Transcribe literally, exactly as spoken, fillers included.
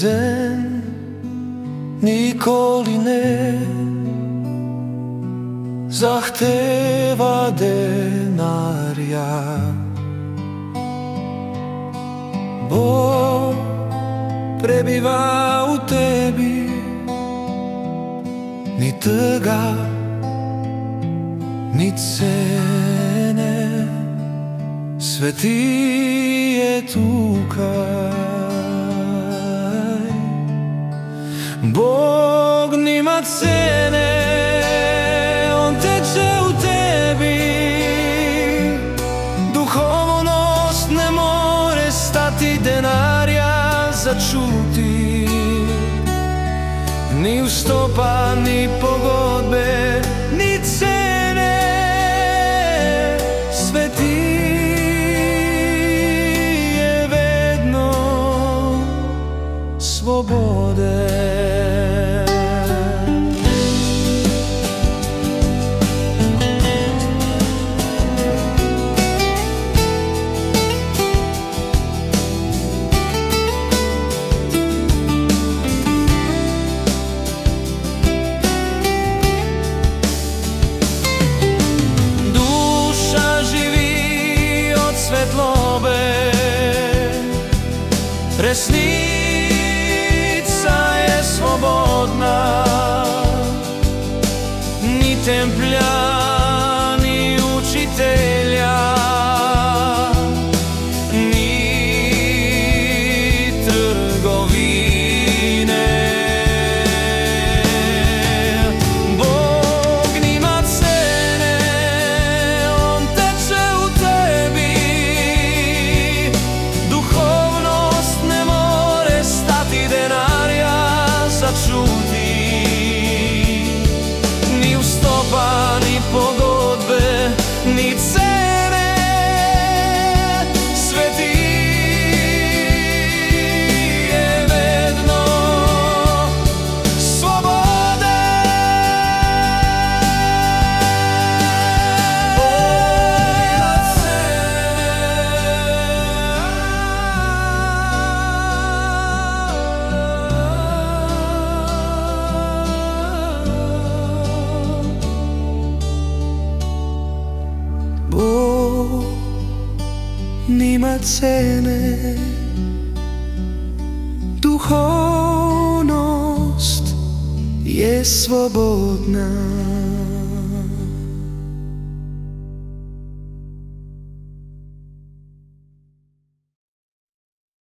ljubezen nikoli ne zahteva denarja. Bog prebiva u tebi, ni tega, ni cene, sve ti je tukaj. Bog nima cene, on teče u tebi, duhovnost ne more stati, denarja začuti, ni vstopa, ni pogodbe, ni cene, sve ti je vedno svobode. Resnica je slobodna, ni templja, ni učitelja, ni trgovine. Bog nima cene, on teče u tebi, duhovnost ne more stati, denarja začuti, ni vstopa, ni pogodbe, ni cene, sve ti je vedno svobode. Bog nima cene, duhovnost je slobodna.